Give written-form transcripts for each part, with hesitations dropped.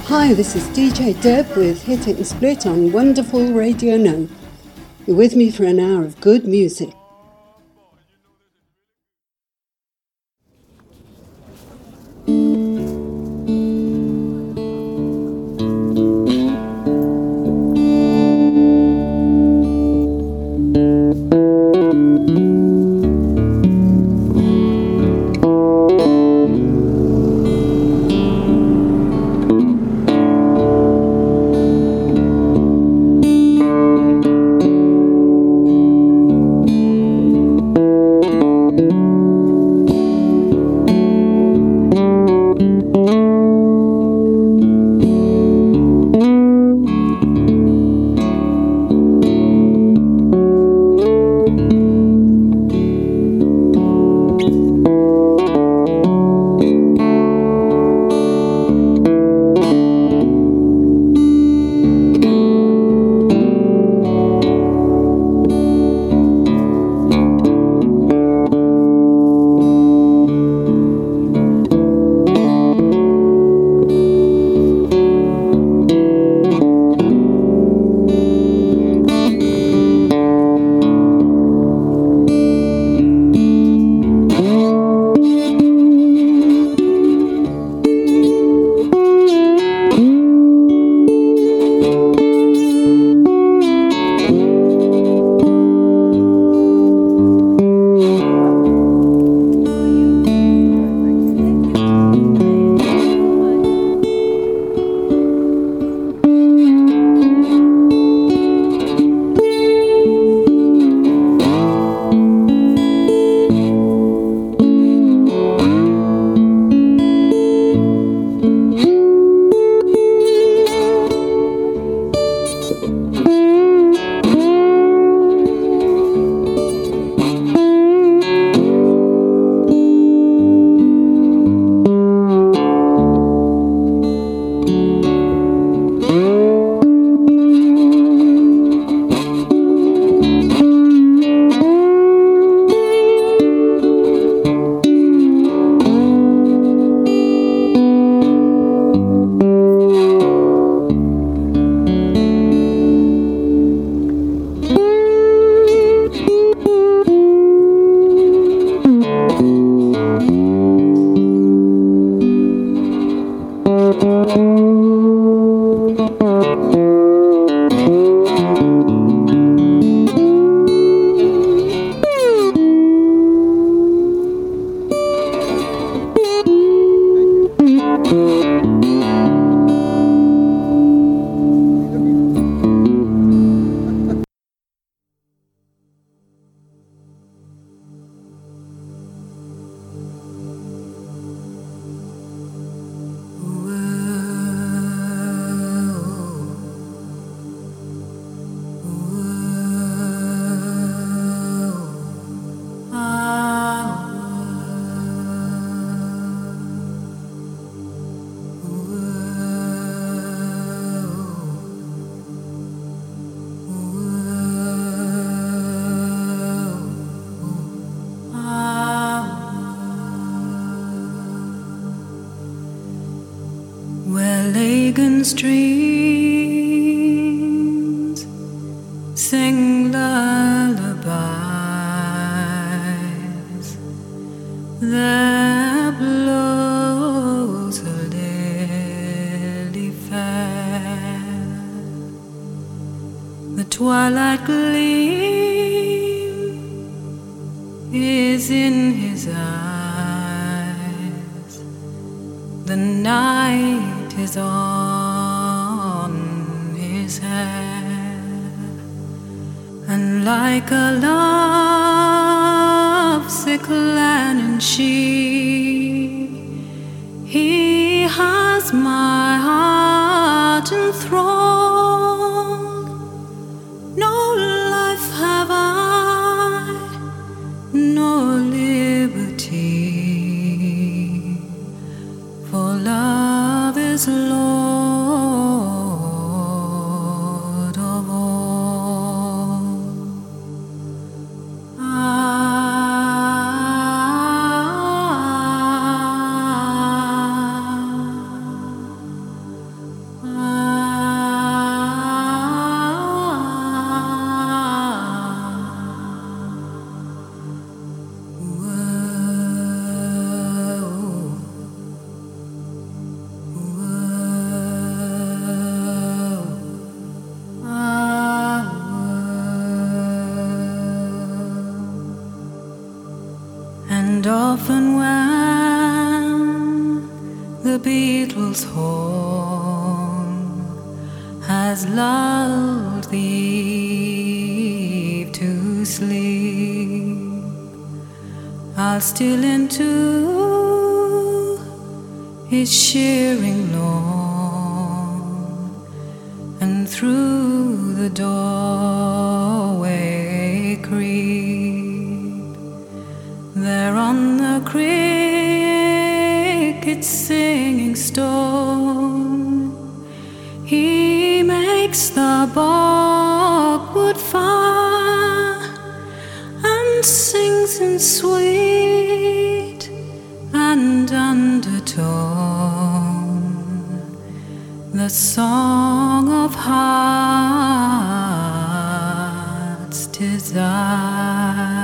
Hi, this is DJ Deb with Hit It and Split on Wonderful Radio Now. You're with me for an hour of good music. Streams sing lullabies. There blows a lily fair. The twilight gleam is in his eyes. The night is on his hair, and like a lovesick land he has my heart enthralled. No life have I, no liberty, for love is Lord of all. beetle's horn has lulled the eve to sleep, I'll steal into his shearing lawn, and through the doorway creep. There on the cricket's singing stone, he makes the bogwood fire and sings in sweet and undertone the song of heart's desire.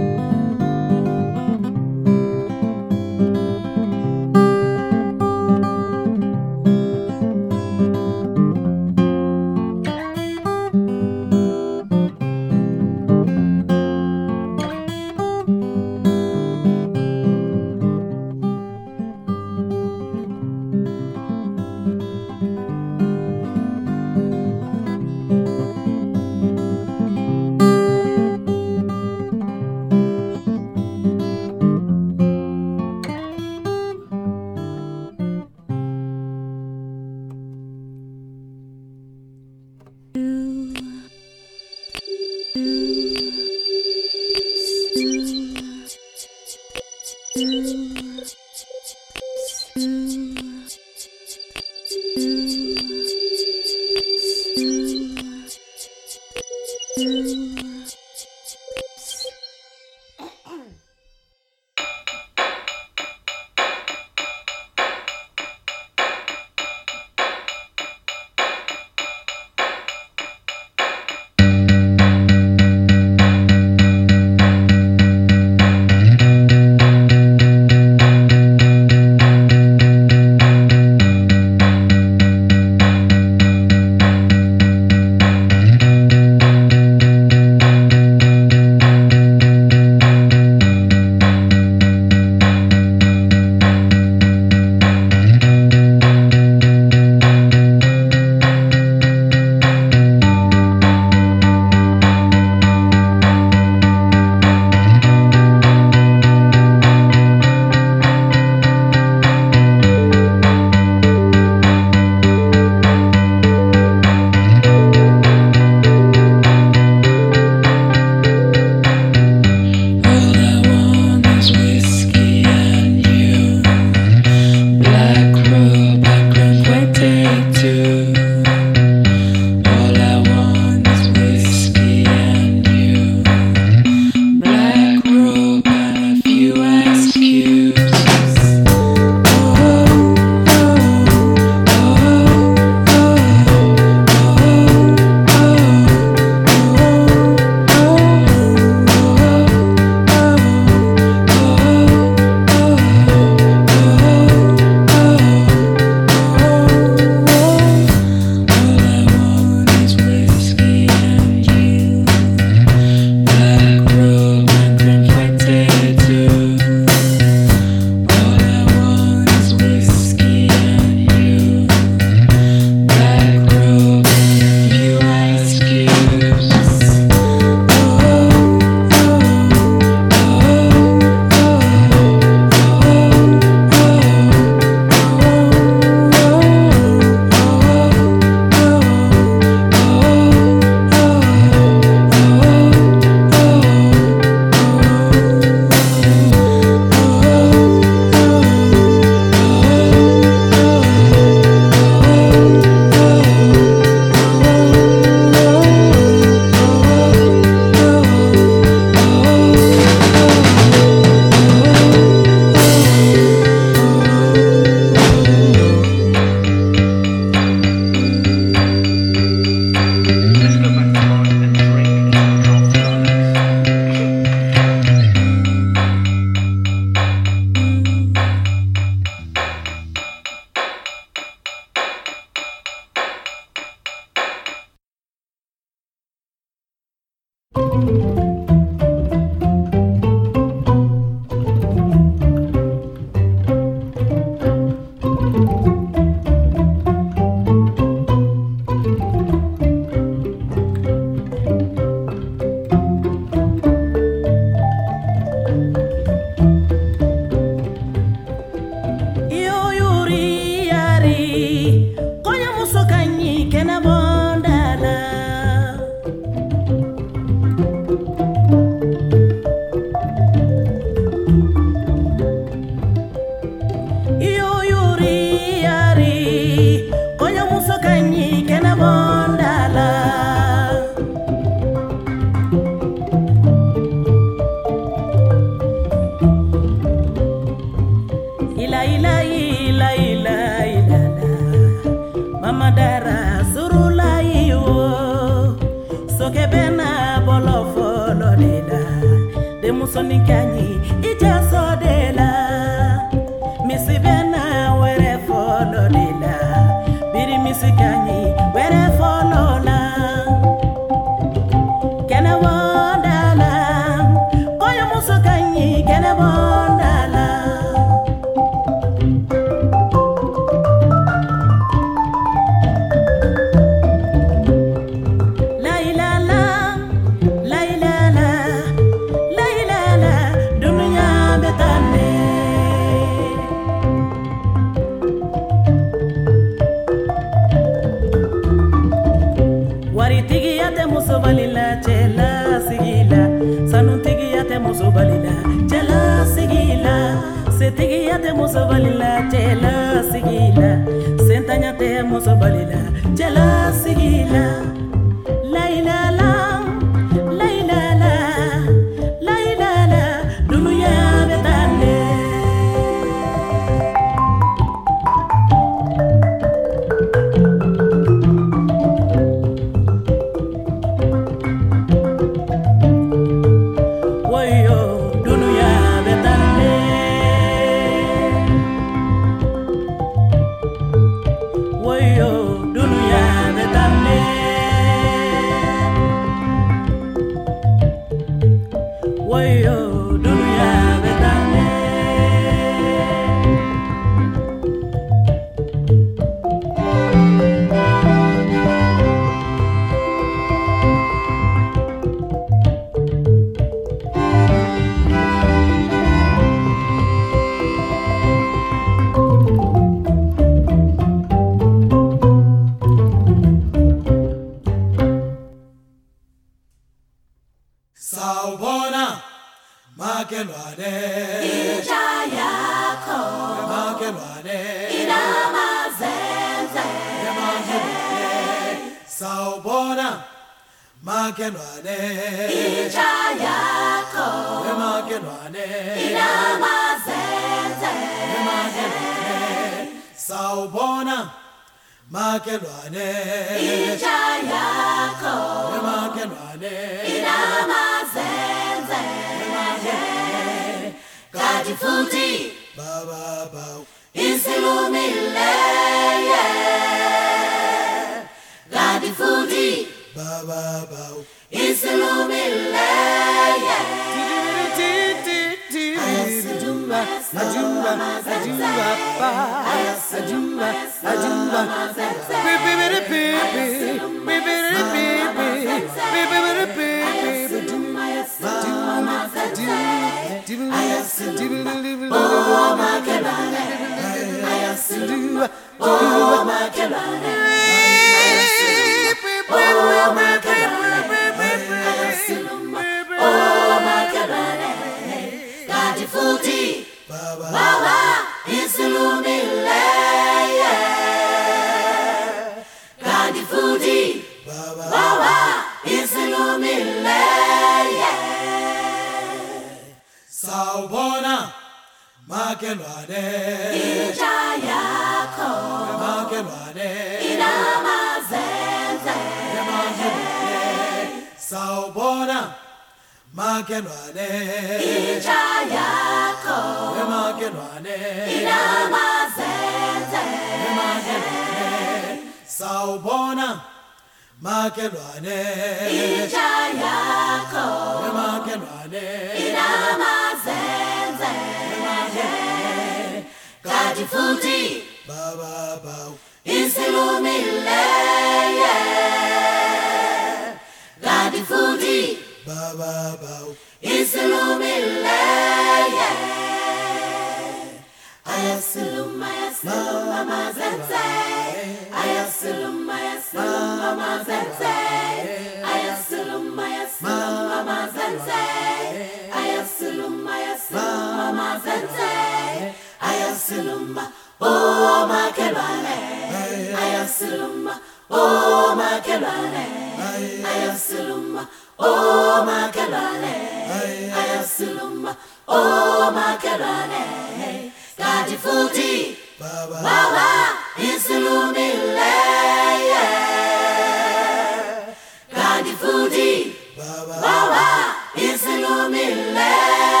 Baba, Baba, Isilumile.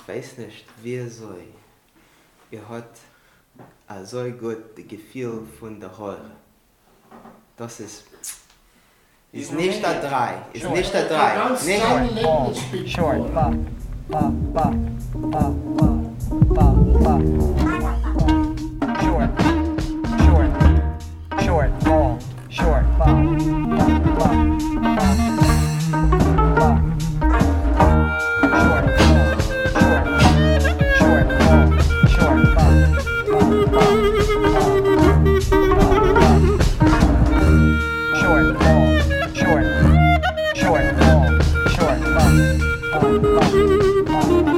weiß nicht, wie so. Hat so gut das Gefühl von der Hörer. Das ist nicht der 3. Ist nicht der 3. Nicht short, ba, ba, ba, ba, ba, ba, ba. Short, short, short, long, short, ba, ba, ba, ba, ba. Short, long, short, long, short, ba, ba, ba, ba, ba. Short, long, short, long, short, ba, ba, ba, ba.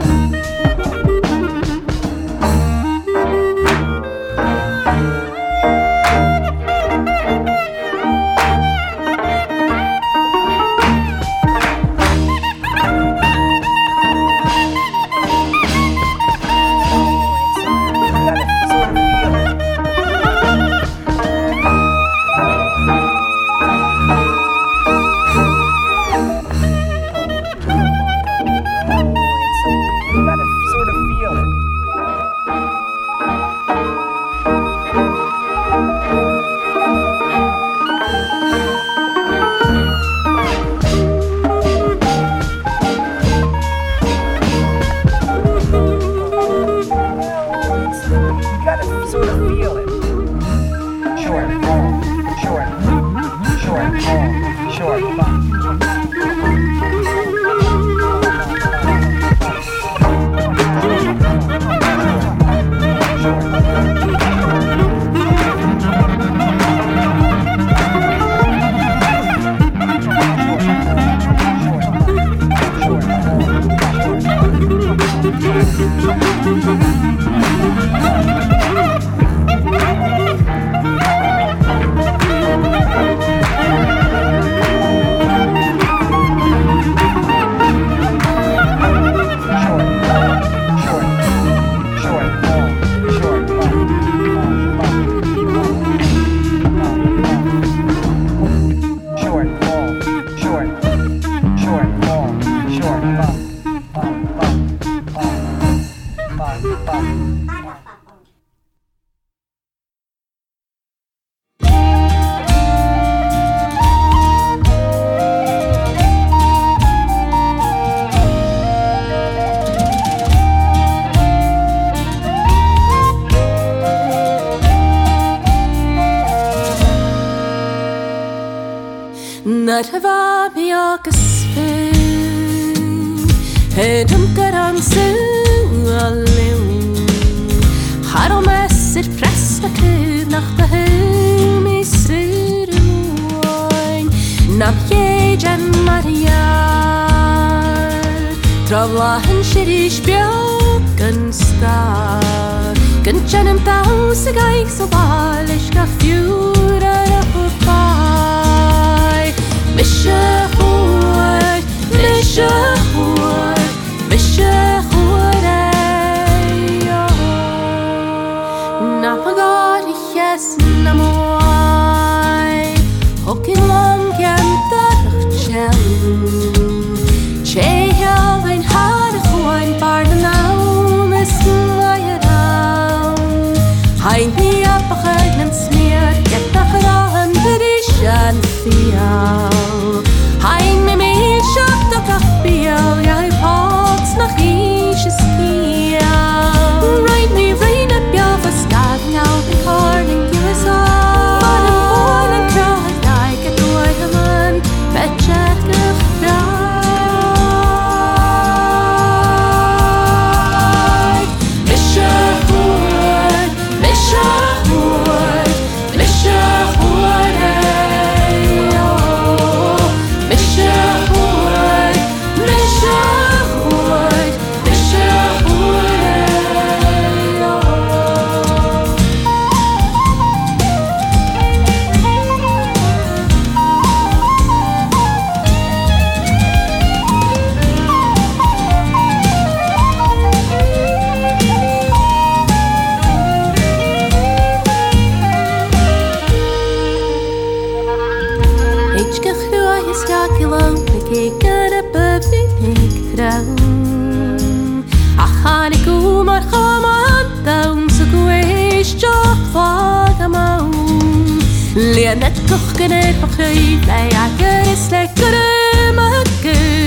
Ach خانك ومرخمان تمسك ويشجع فاغمان لأنك تخكني فخيف لا يعكرس لك كرمك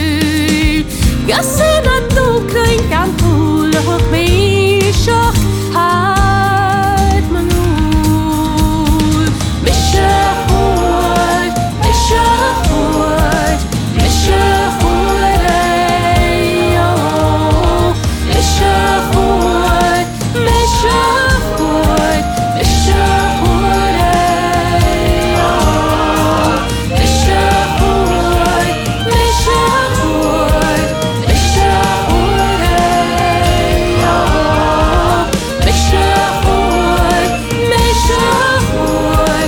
قصينا الدوكرين كان كل حكمي شخ هاد منول مشاهور مشاهور مشاهور أيوه مشاهور مشاهور مشاهور أيوه مشاهور مشاهور مشاهور أيوه مشاهور مشاهور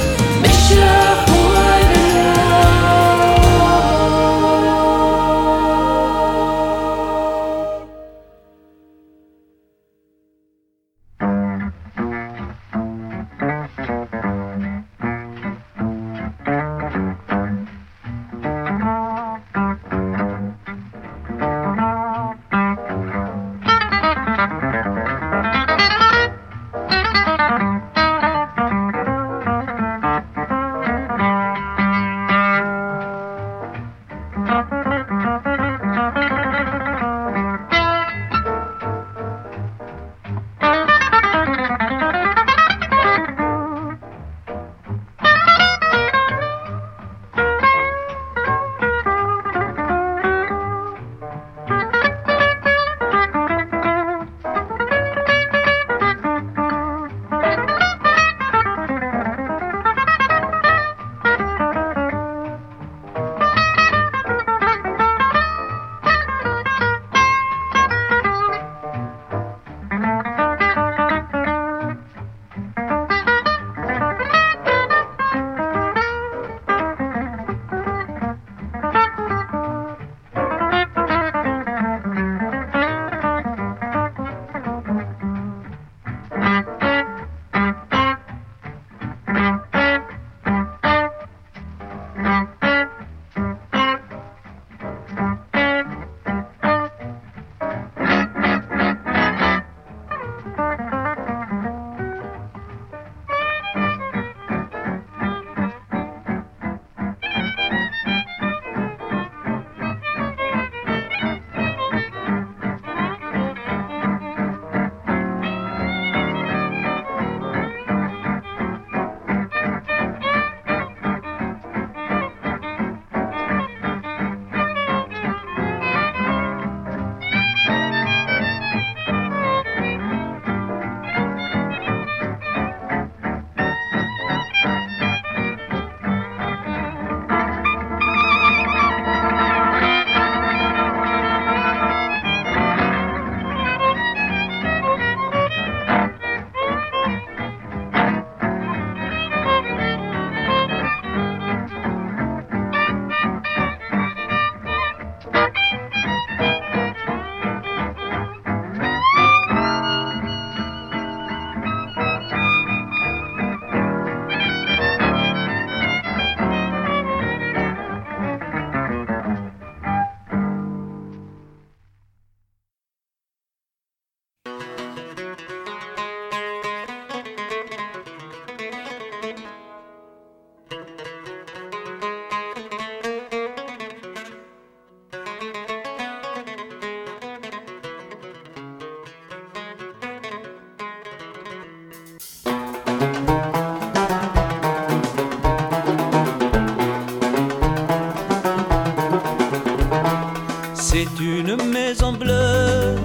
C'est une maison bleue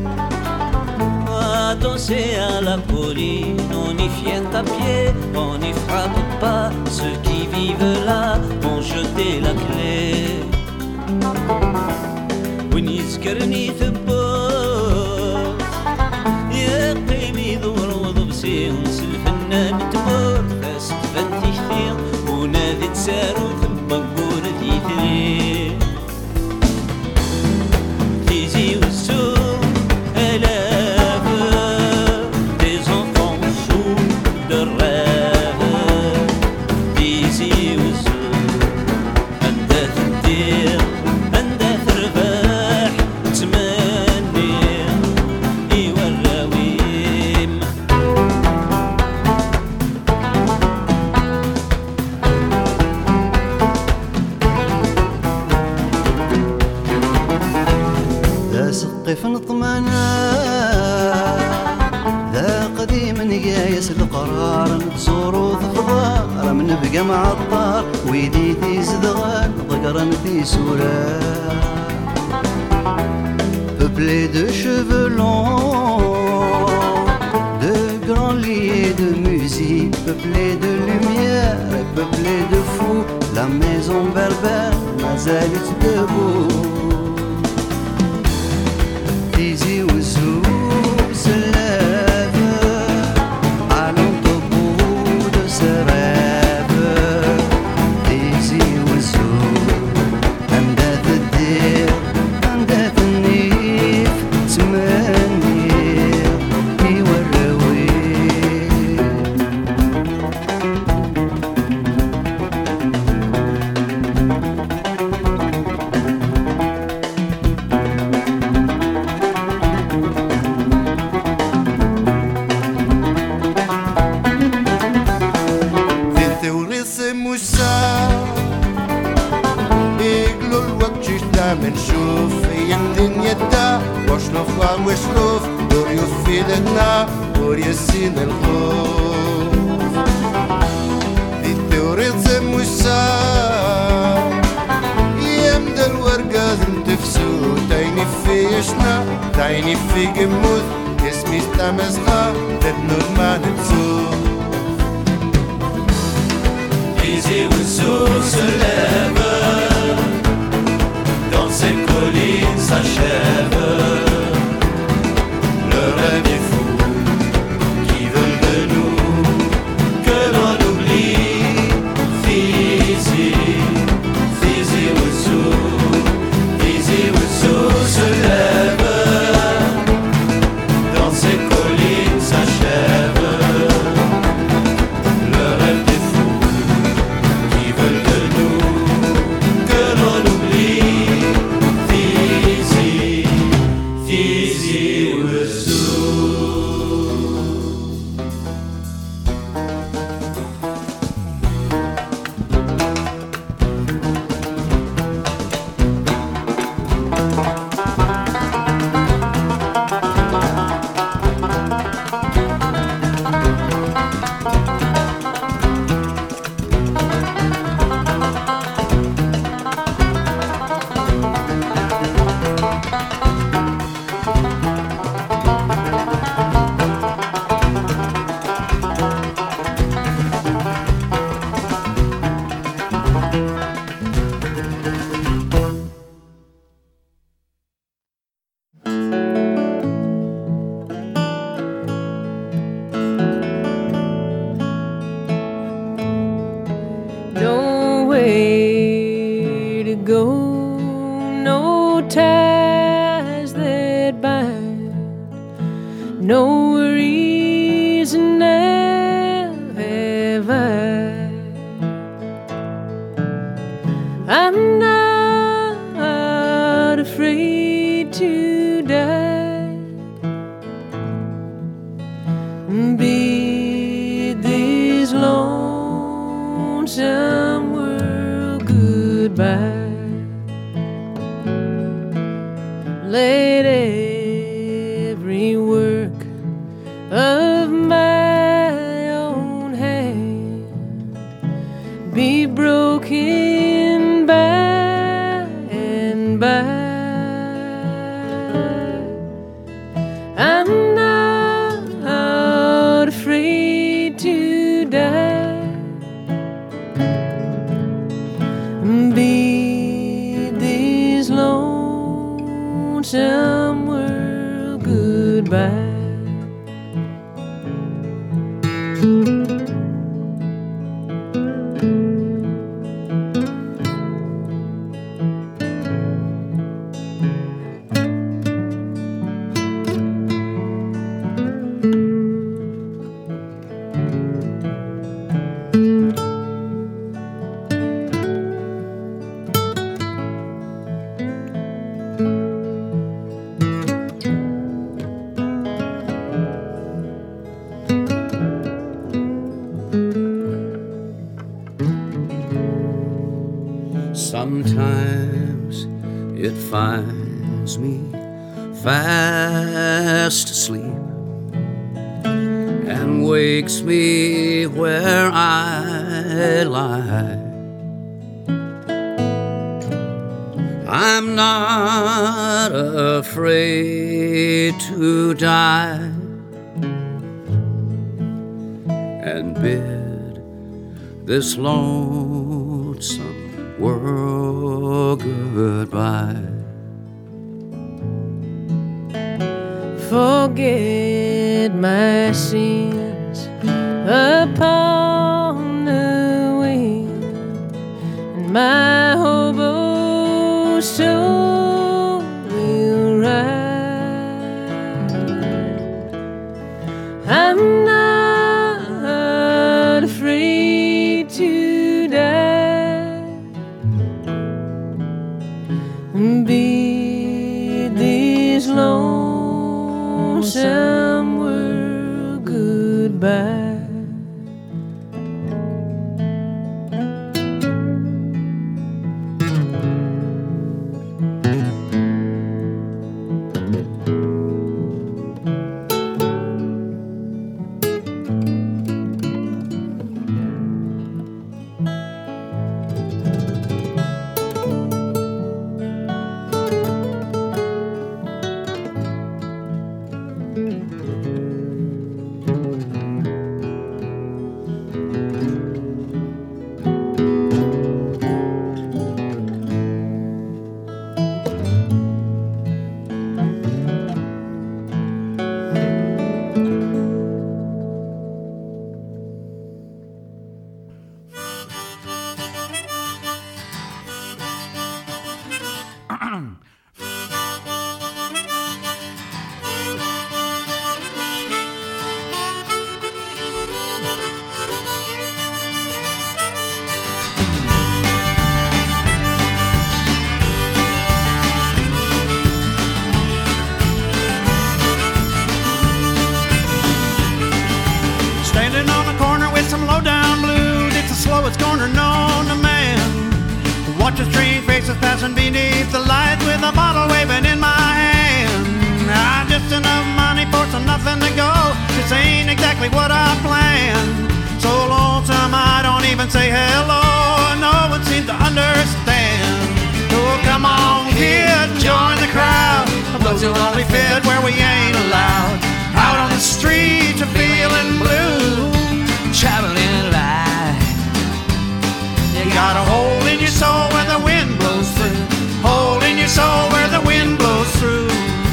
à danser à la colline. On y vient à pied, on n'y frappe pas. Ceux qui vivent là ont jeté la clé. ونذكرني ثبوت يا قيمي دور وضبسي ونس الفنان تبور فاس تفنتي كثير ونادي تسارو ثم نقول تيثري تيزي والسوق آلاف des enfants fous de rêve تيزي والسوق أنت تدير أنت تربح تمام قف نطمنا ذا قديم نقايس القرار نتزور وتفضار من بقى معطار ويدي تيزدغان ضقرن في سورة peuplé de cheveux longs, de grands lits de musique, peuplé de lumière, peuplé de fous, la maison berbère, Mazalit debout. Tizi Ouzou se lève, allant au bout de ses rêves. Tizi Ouzou, anda تدير, anda تنيف, تمنير, يوروي. منشوف ايام دنيا دا واش نفضل وشروف دور يفيدنا دور يسين الخوف دي التوريط زموسا ايام دا الورقة تنتفسو تايني في يشنا تايني في قموث اسمي استمسخا تدنور ما نتسوف Easy with se lève, dans ces collines s'achève. Le rêve est fou, qui veut de nous que l'on oublie. Fizi, Fizi Oussou se lève, dans ces collines s'achève. Le rêve est fou, qui veut de nous que l'on oublie. Fizi Oussou. Nowhere to go, no ties that bind, no reason now have I. I'm not afraid to die. Bid this lonesome world goodbye. Let every work of my own hand be broken by and by. I'm not afraid to die. Bid this lonesome world goodbye. Sometimes it finds me fast asleep and wakes me where I lie. I'm not afraid to die and bid this lonesome world goodbye. Forget my sins upon the wind, and my hobo soul will ride. I'm not afraid to die and bid this lonesome world goodbye. Watch the strange faces passing beneath the lights with a bottle waving in my hand. I just enough money for some nothing to go. This ain't exactly what I planned. So lonesome I don't even say hello. No one seems to understand. Oh, come on, kid, join the crowd of those who only fit where we ain't allowed. Out on the streets, we're feeling blue, traveling light. You got a hole in your soul where the wind blows through. Hole in your soul where the wind blows through.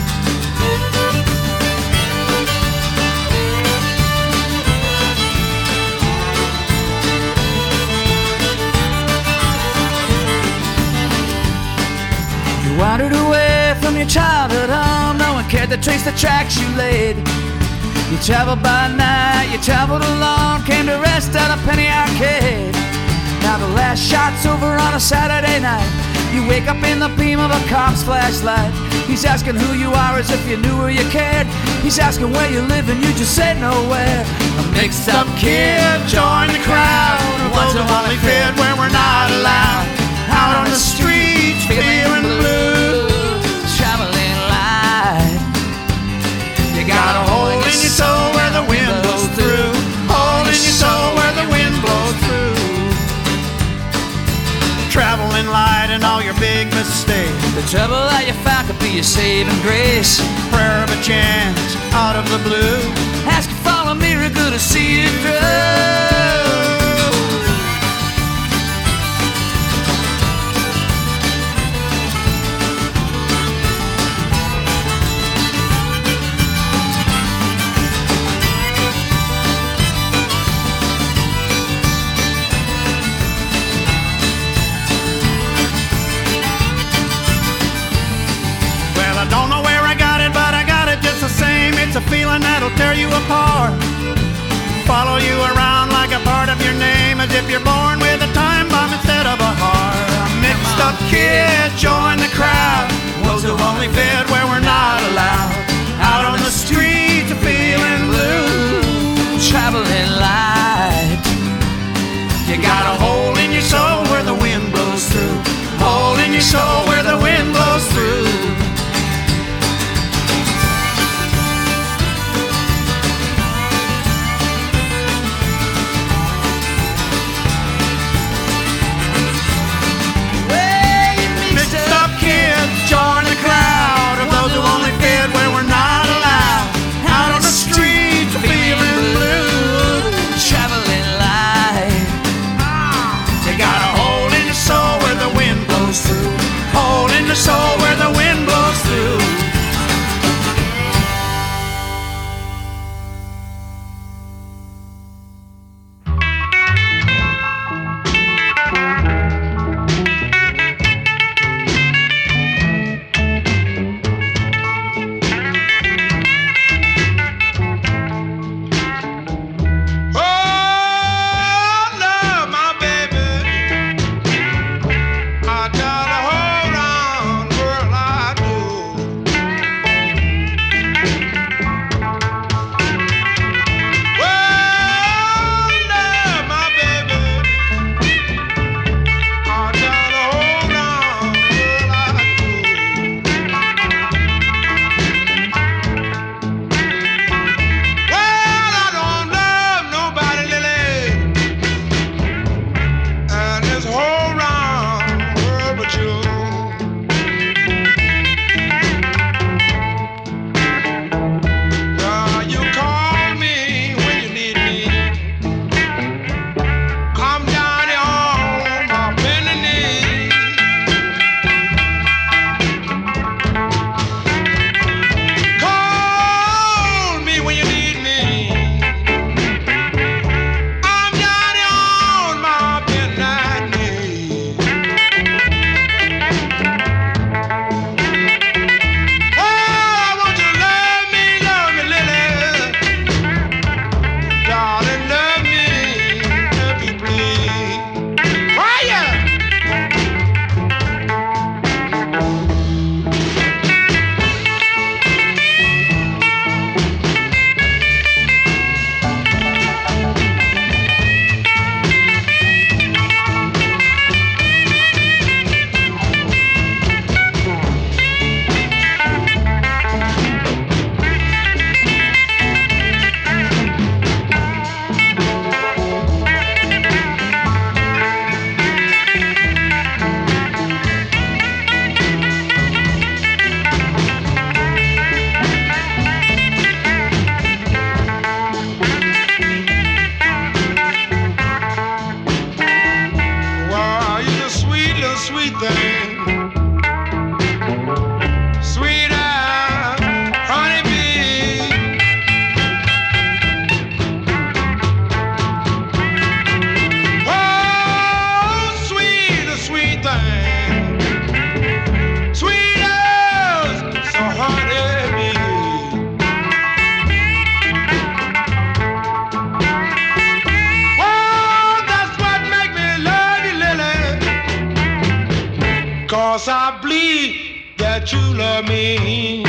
You wandered away from your childhood home. No one cared to trace the tracks you laid. You traveled by night, you traveled alone. Came to rest at a penny arcade. Now the last shot's over on a Saturday night. You wake up in the beam of a cop's flashlight. He's asking who you are as if you knew or you cared. He's asking where you live and you just said nowhere. A mixed up kid, join the crowd. Ones who only fit where we're not allowed. Out on the streets, feeling blue, traveling light. You got a hole in your soul where the wind blows through. Hole in your soul where the wind blows through. Traveling light and all your big mistakes. The trouble that you found could be your saving grace. Prayer of a chance out of the blue. Ask if follow me, we're gonna see you through. It's a feeling that'll tear you apart. Follow you around like a part of your name, as if you're born with a time bomb instead of a heart. A mixed up kid, join the crowd. Those who only fit where we're not allowed. Out on the streets, feeling blue, traveling light. You got a hole in your soul where the wind blows through. Hole in your soul where the wind blows through. thing. Sweet as honeybee. Oh, sweet, a sweet thing. Sweet as so honeybee. Oh, that's what make me love you, Lily. 'Cause I believe that you love me.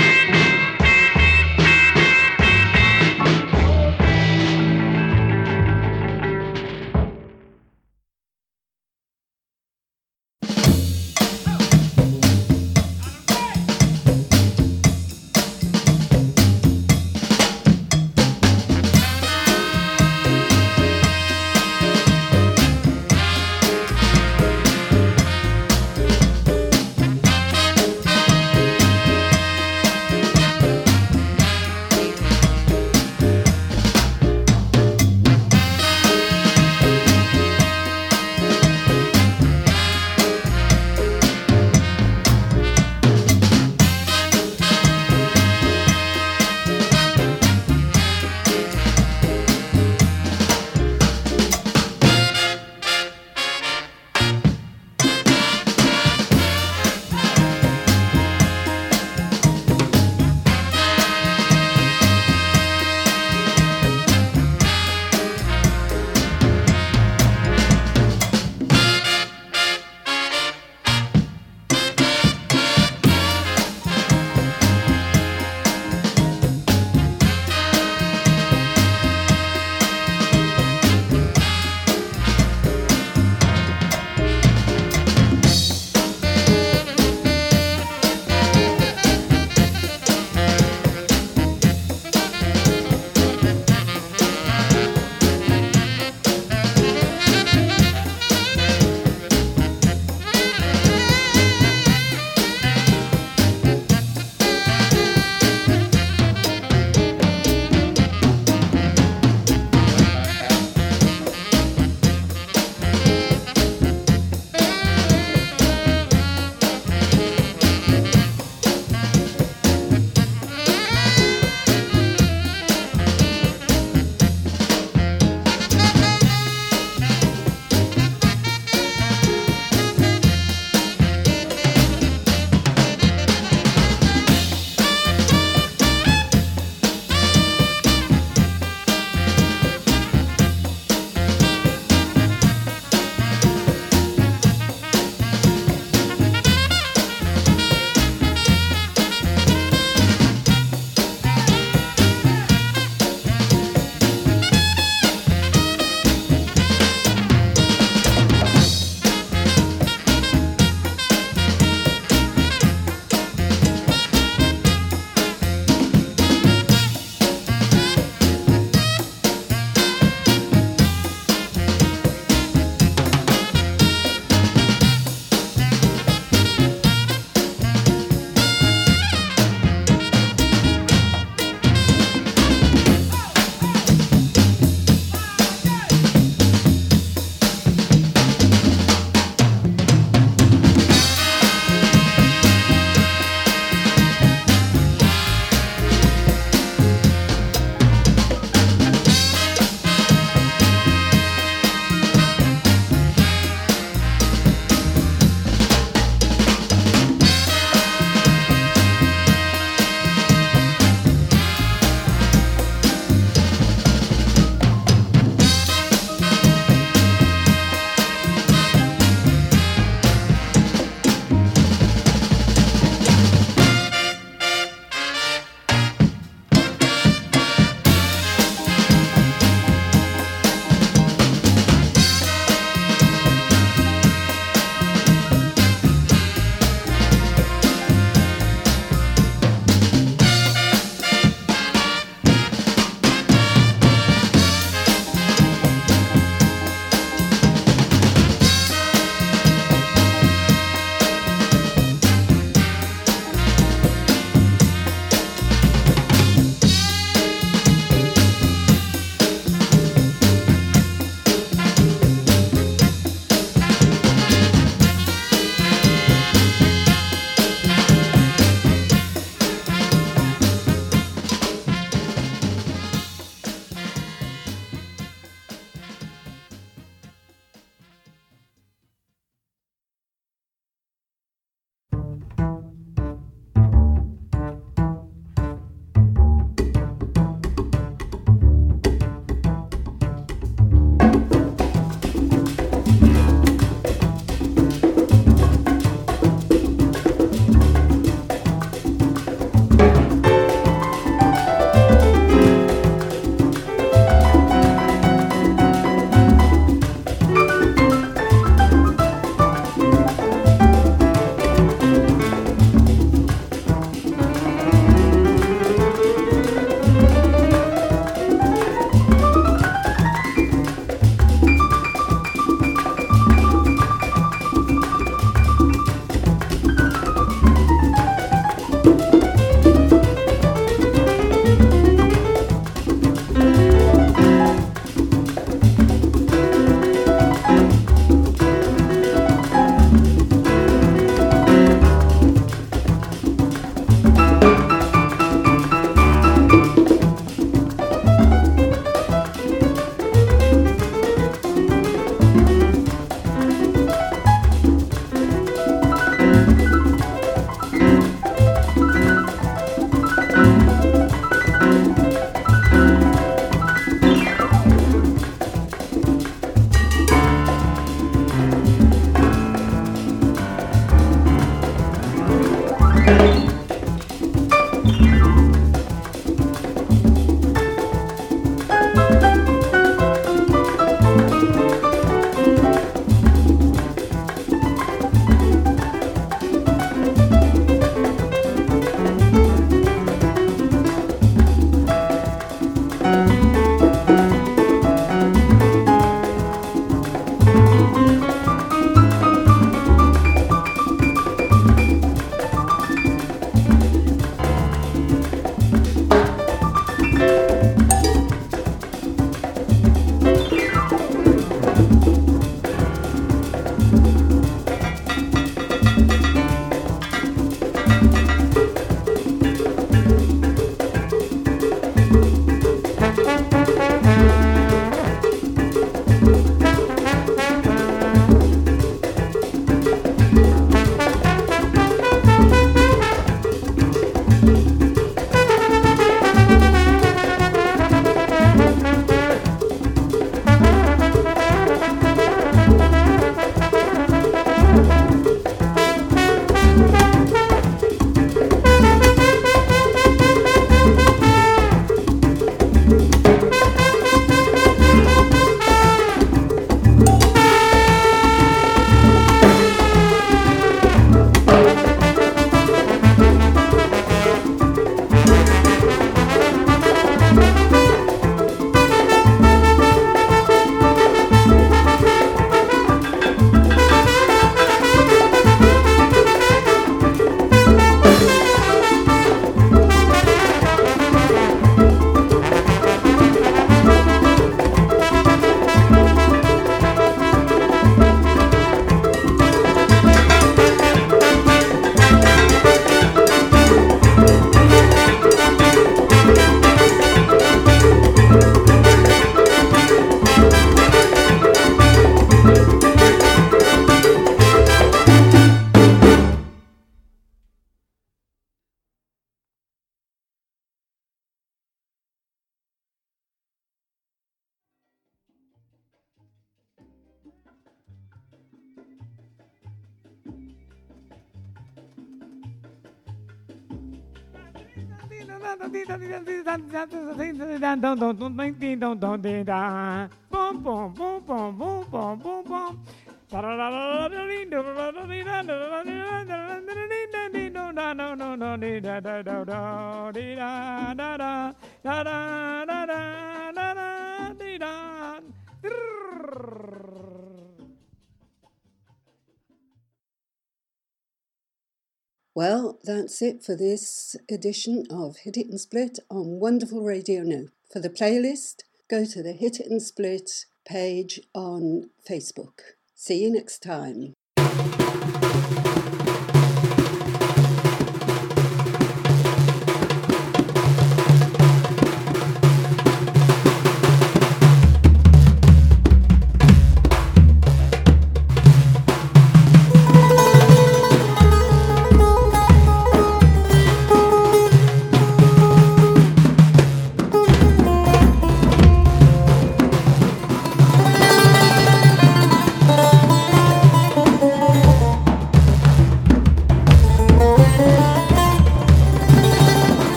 Well, that's it for this edition of Hit It and Split on Wonderful Radio Now. For the playlist, go to the Hit It and Split page on Facebook. See you next time.